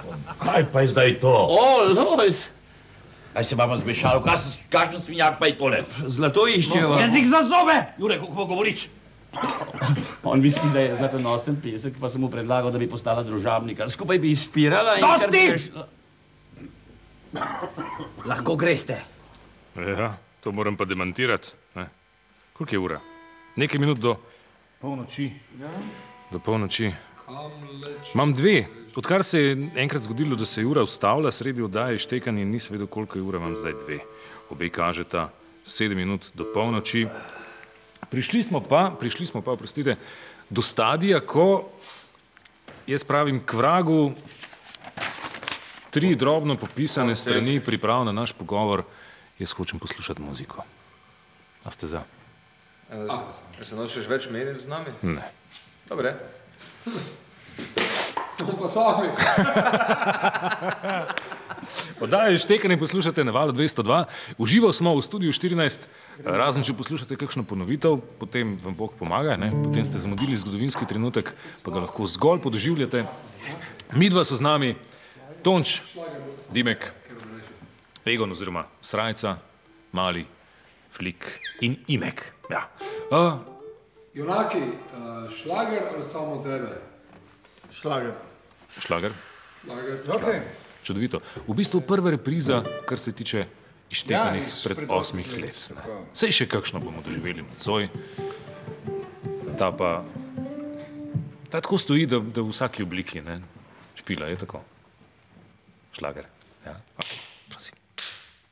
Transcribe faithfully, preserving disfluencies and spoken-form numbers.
Kaj pa je zdaj to? O, Lojz! Kaj se vama zmešalo? Kakšen svinjak pa je tole? Zlato iščejo. Jezik za zobe! Jure, kako govoriš? On misli, da je zlatonosen pesek, pa sem mu predlagal, da bi postala družabnika. Skupaj bi izpirala in... Dosti! Lahko greste. Ja, to moram pa demantirati. Koliko je ura? Nekaj minut do... Polnoči. Do polnoči. Imam dve. Odkar se je enkrat zgodilo, da se je ura ustavila sredi oddaje štekanja in nisem vedel, koliko je ura, imam zdaj dve. Obe kažeta sedem minut do polnoči. Prišli smo pa, prišli smo pa, oprostite, do stadija, ko jaz pravim k vragu tri drobno popisane strani priprav na naš pogovor, jaz hočem poslušati muziko. A ste za? A se nočeš več meniti z nami? Ne. Dobre. Samo pa sami. Oddajo štekanje poslušate na Valu dvesto dva. Uživo smo v studiu štirinajst, razen če poslušate kakšno ponovitev, potem vam Bog pomaga, ne? Potem ste zamudili zgodovinski trenutek, pa ga lahko zgolj podoživljate. Midva so z nami Tonč, Dimek, Egon oziroma Srajca, Mali, Flik in Imek. Ja. Uh, Junaki, uh, šlager ali samo tebe? Šlager. Šlager? Šlager. Okay. Čudovito. V bistvu prva repriza, kar se tiče izštekanih ja, pred osmih let. Sej še kakšno bomo doživeli nocoj. Ta pa... Ta tako stoji, da, da v vsaki obliki, ne? Špila je tako. Šlager. Ja? Okay.